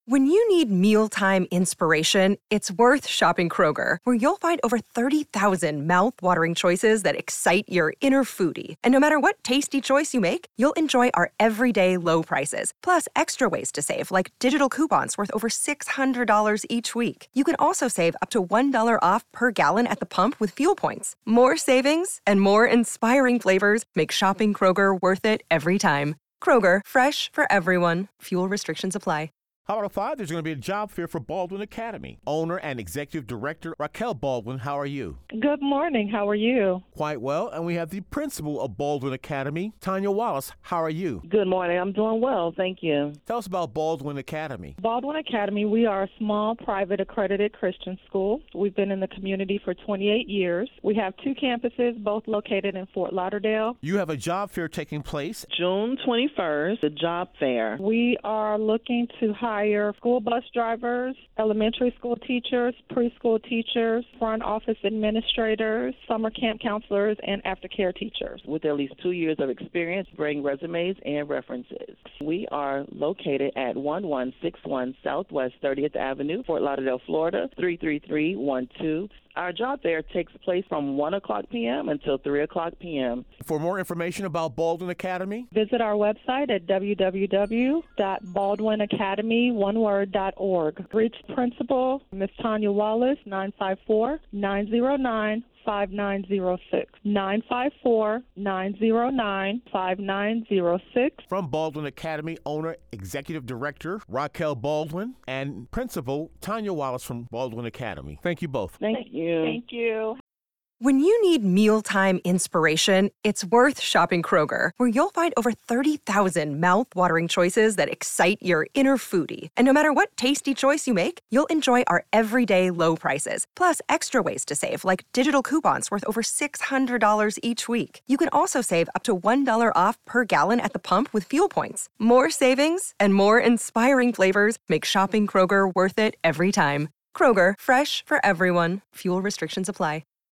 When you need mealtime inspiration, it's worth shopping Kroger, where you'll find over 30,000 mouth-watering choices that excite your inner foodie. And no matter what tasty choice you make, you'll enjoy our everyday low prices, plus extra ways to save, like digital coupons worth over $600 each week. You can also save up to $1 off per gallon at the pump with fuel points. More savings and more inspiring flavors make shopping Kroger worth it every time. Kroger, fresh for everyone. Fuel restrictions apply. Hot at 5, there's going to be a job fair for Baldwin Academy. Owner and Executive Director Raquel Baldwin, how are you? Good morning. How are you? Quite well. And we have the principal of Baldwin Academy, Tanya Wallace. How are you? Good morning. I'm doing well. Thank you. Tell us about Baldwin Academy. Baldwin Academy, we are a small, private, accredited Christian school. We've been in the community for 28 years. We have 2 campuses, both located in Fort Lauderdale. You have a job fair taking place June 21st, the job fair. We are looking to hire school bus drivers, elementary school teachers, preschool teachers, front office administrators, summer camp counselors, and aftercare teachers. With at least 2 years of experience, bring resumes and references. We are located at 1161 Southwest 30th Avenue, Fort Lauderdale, Florida, 33312. Our job fair takes place from 1 o'clock p.m. until 3 o'clock p.m. For more information about Baldwin Academy, visit our website at www.baldwinacademy.org. Reach Principal Ms. Tanya Wallace, 954-909-5906. 954-909-5906. From Baldwin Academy, owner, executive director Raquel Baldwin, and principal Tanya Wallace from Baldwin Academy. Thank you both. Thank you. Thank you. When you need mealtime inspiration, it's worth shopping Kroger, where you'll find over 30,000 mouth-watering choices that excite your inner foodie. And no matter what tasty choice you make, you'll enjoy our everyday low prices, plus extra ways to save, like digital coupons worth over $600 each week. You can also save up to $1 off per gallon at the pump with fuel points. More savings and more inspiring flavors make shopping Kroger worth it every time. Kroger, fresh for everyone. Fuel restrictions apply.